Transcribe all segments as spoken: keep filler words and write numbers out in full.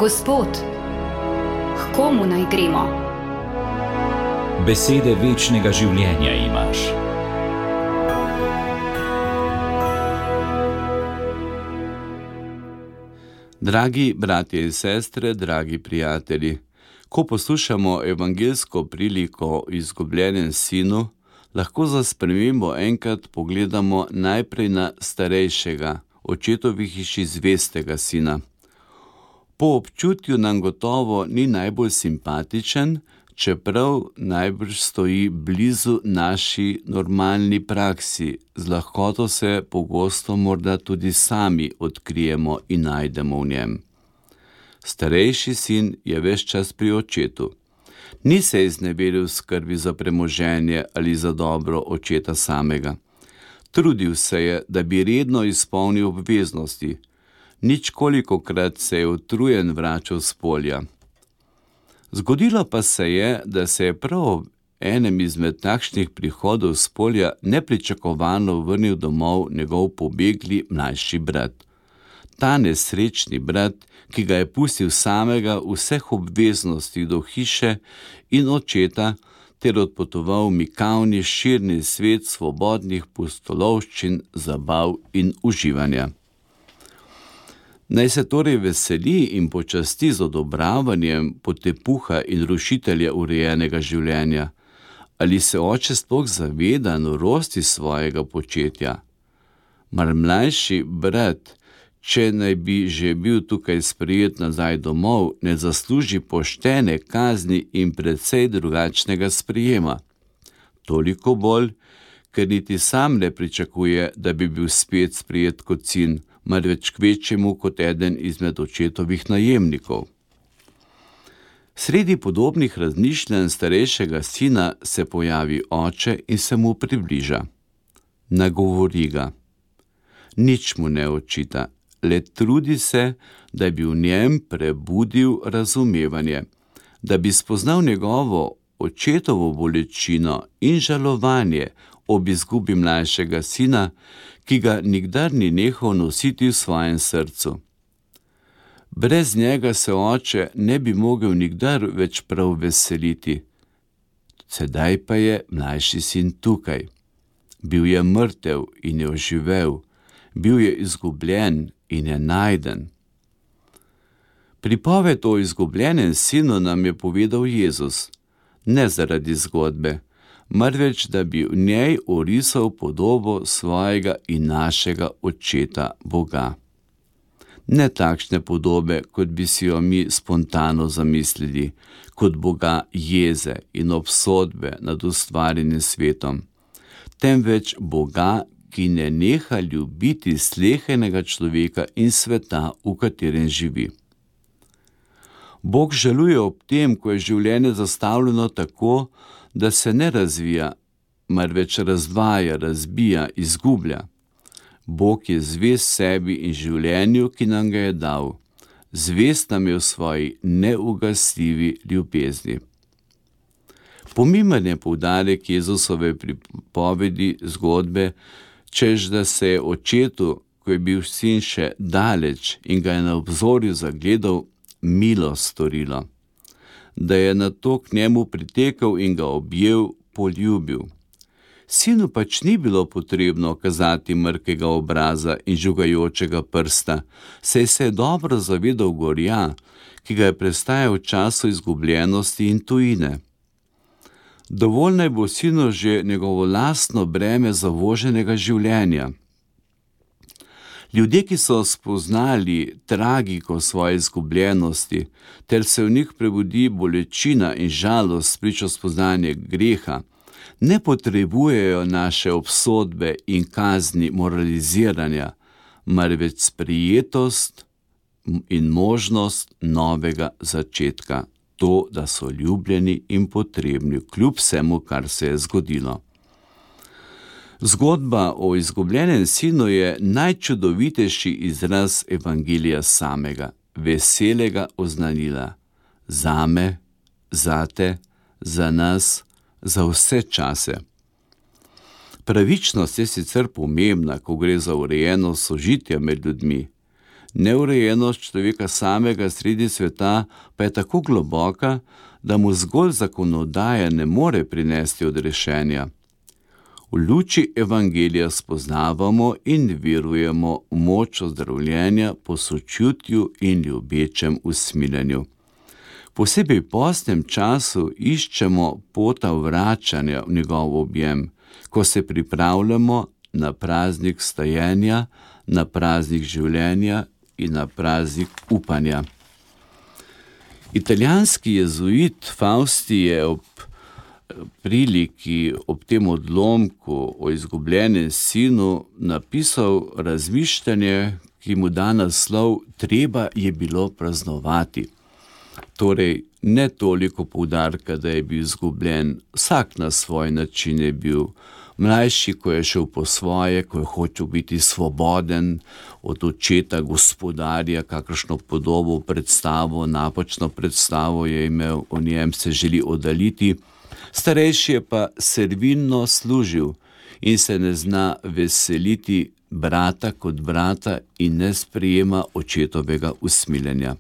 Gospod, k komu naj gremo? Besede večnega življenja imaš. Dragi bratje in sestre, dragi prijatelji, ko poslušamo evangeljsko priliko o izgubljenem sinu, lahko za spremembo enkrat pogledamo najprej na starejšega, očetovi hiši zvestega sina. Po občutju nam gotovo ni najbolj simpatičen, čeprav najbrž stoji blizu naši normalni praksi, z lahkoto se pogosto morda tudi sami odkrijemo in najdemo v njem. Starejši sin je ves čas pri očetu. Ni se izneveril skrbi za premoženje ali za dobro očeta samega. Trudil se je, da bi redno izpolnil obveznosti. Ničkolikokrat se je utrujen vračal s polja. Zgodilo pa se je, da se je prav ob enem izmed takšnih prihodov s polja nepričakovano vrnil domov njegov pobegli mlajši brat. Ta nesrečni brat, ki ga je pustil samega vseh obveznosti do hiše in očeta, ter odpotoval v mikavni širni svet svobodnih pustolovščin, zabav in uživanja. Naj se torej veseli in počasti z odobravanjem potepuha in rušitelja urejenega življenja. Ali se oče sploh zaveda norosti svojega početja? Mar mlajši brat, če naj bi že bil tukaj sprejet nazaj domov, ne zasluži poštene kazni in precej drugačnega sprijema? Toliko bolj, ker niti sam ne pričakuje, da bi bil spet sprejet kot sin, marveč kvečjemu kot eden izmed očetovih najemnikov. Sredi podobnih razmišljanj starejšega sina se pojavi oče in se mu približa. Nagovori ga. Nič mu ne očita, le trudi se, da bi v njem prebudil razumevanje, da bi spoznal njegovo očetovo bolečino in žalovanje ob izgubi mlajšega sina, ki ga nikdar ni nehal nositi v svojem srcu. Brez njega se oče ne bi mogel nikdar več prav veseliti. Sedaj pa je mlajši sin tukaj. Bil je mrtev in je oživel, bil je izgubljen in je najden. Pripoved o izgubljenem sinu nam je povedal Jezus, ne zaradi zgodbe, marveč da bi v njej orisal podobo svojega in našega očeta Boga. Ne takšne podobe, kot bi si jo mi spontano zamislili, kot Boga jeze in obsodbe nad ustvarjenim svetom, temveč Boga, ki ne neha ljubiti slehernega človeka in sveta, v katerem živi. Bog žaluje ob tem, ko je življenje zastavljeno tako, da se ne razvija, marveč razdvaja, razbija, izgublja. Bog je zvest sebi in življenju, ki nam ga je dal. Zvest nam je v svoji neugasljivi ljubezni. Pomemben je poudarek Jezusove pripovedi zgodbe, češ da se je očetu, ko je bil sin še daleč in ga je na obzorju zagledal, milost storilo, da je nato k njemu pritekel in ga objel, poljubil. Sinu pač ni bilo potrebno kazati mrkega obraza in žugajočega prsta, saj se je dobro zavedal gorja, ki ga je prestajal v času izgubljenosti in tujine. Dovolj naj bo sinu že njegovo lastno breme zavoženega življenja. Ljudje, ki so spoznali tragiko svoje izgubljenosti, ter se v njih prebudi bolečina in žalost spričo spoznanja greha, ne potrebujejo naše obsodbe in kazni moraliziranja, marveč sprijetost in možnost novega začetka, to, da so ljubljeni in potrebni, kljub vsemu, kar se je zgodilo. Zgodba o izgubljenem sinu je najčudovitejši izraz evangelija samega, veselega oznanila. Zame, zate, za nas, za vse čase. Pravičnost je sicer pomembna, ko gre za urejeno sožitje med ljudmi. Neurejenost človeka samega sredi sveta pa je tako globoka, da mu zgolj zakonodaja ne more prinesti odrešenja. V luči evangelija spoznavamo in verujemo v moč ozdravljenja po sočutju in ljubečem usmiljenju. Posebej v postnem času iščemo pota vračanja v njegov objem, ko se pripravljamo na praznik vstajenja, na praznik življenja in na praznik upanja. Italijanski jezuit Fausti je ob priliki, ob tem odlomku o izgubljenem sinu napisal razmišljanje, ki mu da naslov Treba je bilo praznovati. Torej, ne toliko poudarka, da je bil izgubljen, vsak na svoj način je bil. Mlajši, ko je šel po svoje, ko je hotel biti svoboden od očeta, gospodarja, kakršno podobo, predstavo, napačno predstavo je imel o njem, se želi oddaljiti. Starejši je pa servilno služil in se ne zna veseliti brata kot brata in ne sprejema očetovega usmiljenja.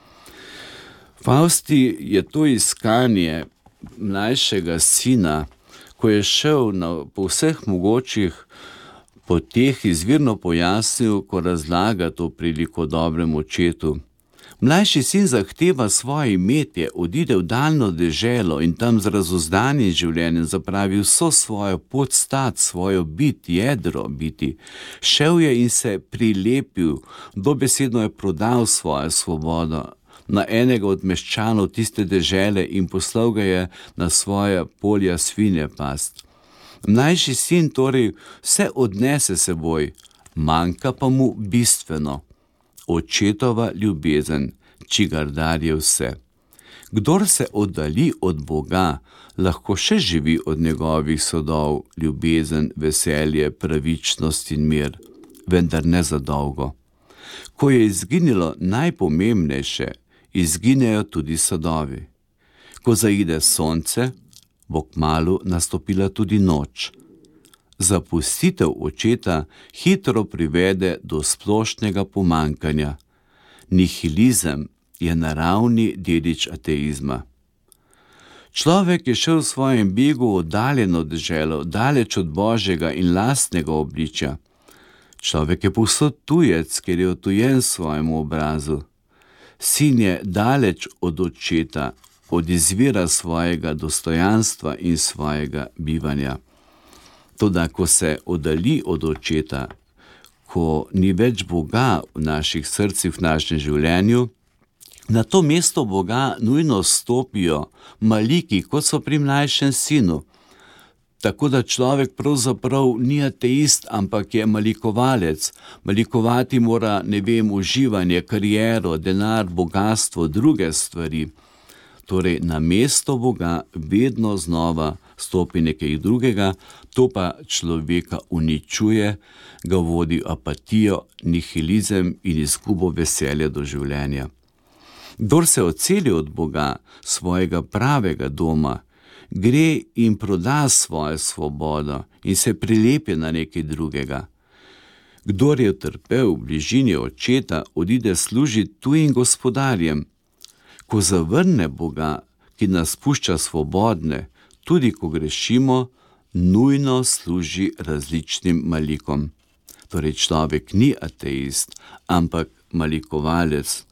Fausti je to iskanje mlajšega sina, ko je šel na, po vseh mogočih poteh, izvirno pojasnil, ko razlaga to priliko dobremu očetu. Mlajši sin zahteva svoje imetje, odide v daljno deželo in tam z razuzdanim življenjem zapravi vso svojo podstat, svojo bit, jedro biti. Šel je in se prilepil, dobesedno je prodal svojo svobodo na enega od meščanov tiste dežele in poslal ga je na svoja polja svinje past. Mlajši sin torej vse odnese seboj, manjka pa mu bistveno. Očetova ljubezen, čigar dar je vse. Kdor se oddali od Boga, lahko še živi od njegovih sodov, ljubezen, veselje, pravičnost in mir, vendar ne za dolgo. Ko je izginilo najpomembnejše, izginejo tudi sadovi. Ko zaide sonce, bo kmalu nastopila tudi noč. Zapustitev očeta hitro privede do splošnega pomankanja. Nihilizem je naravni dedič ateizma. Človek je šel v svojem begu oddaljeno deželo, daleč od Božjega in lastnega obličja. Človek je povsod tujec, ker je odtujen svojemu obrazu. Sin je daleč od očeta, od izvira svojega dostojanstva in svojega bivanja. Toda, ko se oddali od očeta, ko ni več Boga v naših srcih, v našem življenju, na to mesto Boga nujno stopijo maliki, kot so pri mlajšem sinu. Tako da človek pravzaprav ni ateist, ampak je malikovalec. Malikovati mora, ne vem, uživanje, kariero, denar, bogastvo, druge stvari. Torej, na mesto Boga vedno znova stopi nekaj drugega, to pa človeka uničuje, ga vodi apatijo, nihilizem in izgubo veselja do življenja. Kdor se odseli od Boga, svojega pravega doma, gre in proda svojo svobodo in se prilepi na nekaj drugega. Kdor je utrpel v bližini očeta, odide služiti tujim gospodarjem. Ko zavrne Boga, ki nas pušča svobodne, tudi ko grešimo, nujno služi različnim malikom. Torej, človek ni ateist, ampak malikovalec.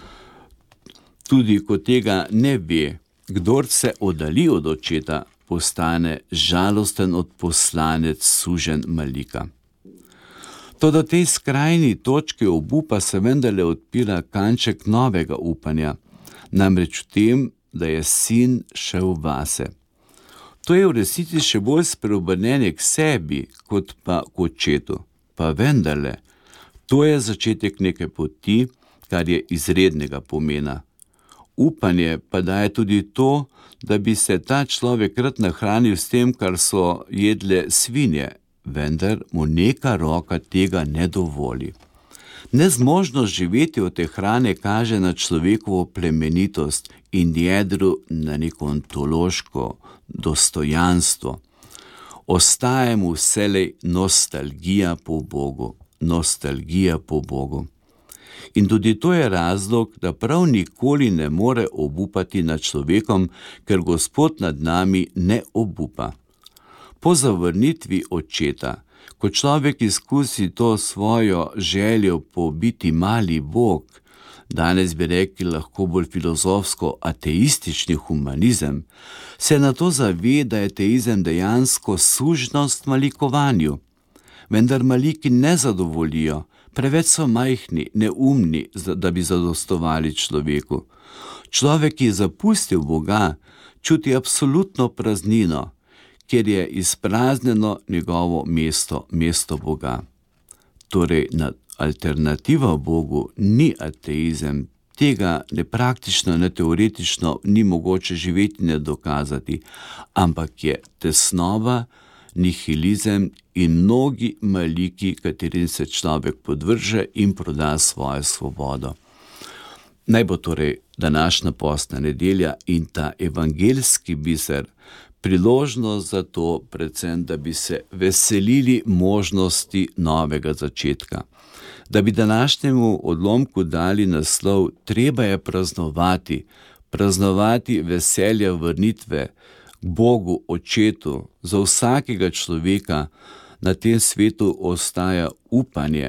Tudi ko tega ne ve, kdor se oddali od očeta, postane žalosten odposlanec, suženj malika. Toda tej skrajni točki obupa se vendarle odpira kanček novega upanja, namreč v tem, da je sin šel vase. To je v resnici še bolj spreobrnjenje k sebi, kot pa k očetu. Pa vendarle, to je začetek neke poti, kar je izrednega pomena. Upanje pa daje tudi to, da bi se ta človek rad nahranil s tem, kar so jedle svinje, vendar mu neka roka tega ne dovoli. Nezmožnost živeti od te hrane kaže na človekovo plemenitost in jedru na neko ontološko dostojanstvo. Ostaje mu vselej nostalgija po Bogu, nostalgija po Bogu. In tudi to je razlog, da prav nikoli ne more obupati nad človekom, ker Gospod nad nami ne obupa. Po zavrnitvi očeta, ko človek izkusi to svojo željo po biti mali Bog, danes bi rekli lahko bolj filozofsko ateistični humanizem, se na to zave, da je ateizem dejansko sužnost malikovanju. Vendar maliki ne zadovoljijo, preveč so majhni, neumni, da bi zadostovali človeku. Človek, ki je zapustil Boga, čuti absolutno praznino, kjer je izpraznjeno njegovo mesto, mesto Boga. Torej, alternativa Bogu ni ateizem, tega ne praktično, ne teoretično ni mogoče živeti, ne dokazati, ampak je tesnova, nihilizem in mnogi maliki, katerim se človek podvrže in proda svojo svobodo. Naj bo torej današnja postna nedelja in ta evangeljski biser priložnost za to, predvsem, da bi se veselili možnosti novega začetka. Da bi današnjemu odlomku dali naslov Treba je praznovati, praznovati veselja vrnitve k Bogu, Očetu. Za vsakega človeka na tem svetu ostaja upanje.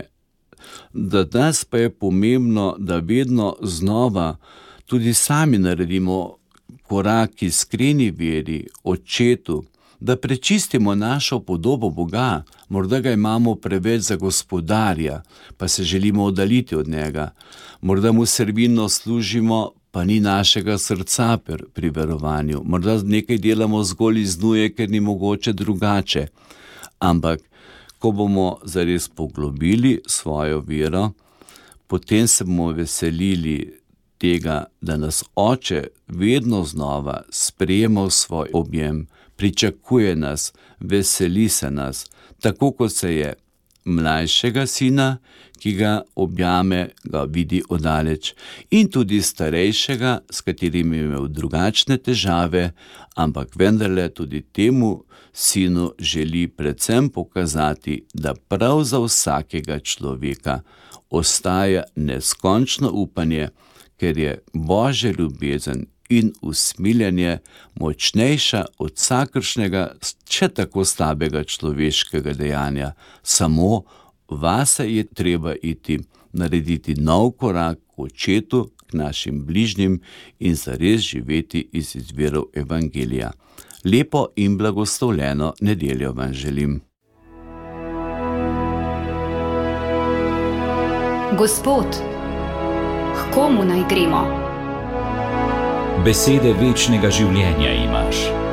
Za nas pa je pomembno, da vedno znova tudi sami naredimo korak k iskreni veri, Očetu, da prečistimo našo podobo Boga. Morda ga imamo preveč za gospodarja, pa se želimo oddaljiti od njega. Morda mu servilno služimo, pa ni našega srca pri verovanju. Morda nekaj delamo zgolj iz nuje, ker ni mogoče drugače. Ampak, ko bomo zares poglobili svojo vero, potem se bomo veselili tega, da nas Oče vedno znova sprejema v svoj objem, pričakuje nas, veseli se nas, tako kot se je mlajšega sina, ki ga objame, ga vidi oddaleč, in tudi starejšega, s katerim je imel drugačne težave, ampak vendarle tudi temu sinu želi predvsem pokazati, da prav za vsakega človeka ostaja neskončno upanje, ker je Božja ljubezen in usmiljenje močnejša od vsakršnega, če tako slabega človeškega dejanja. Samo vase je treba iti, narediti nov korak k Očetu, k našim bližnjim in zares živeti iz izvirov evangelija. Lepo in blagoslovljeno nedeljo vam želim. Gospod, k komu naj gremo? Besede večnega življenja imaš.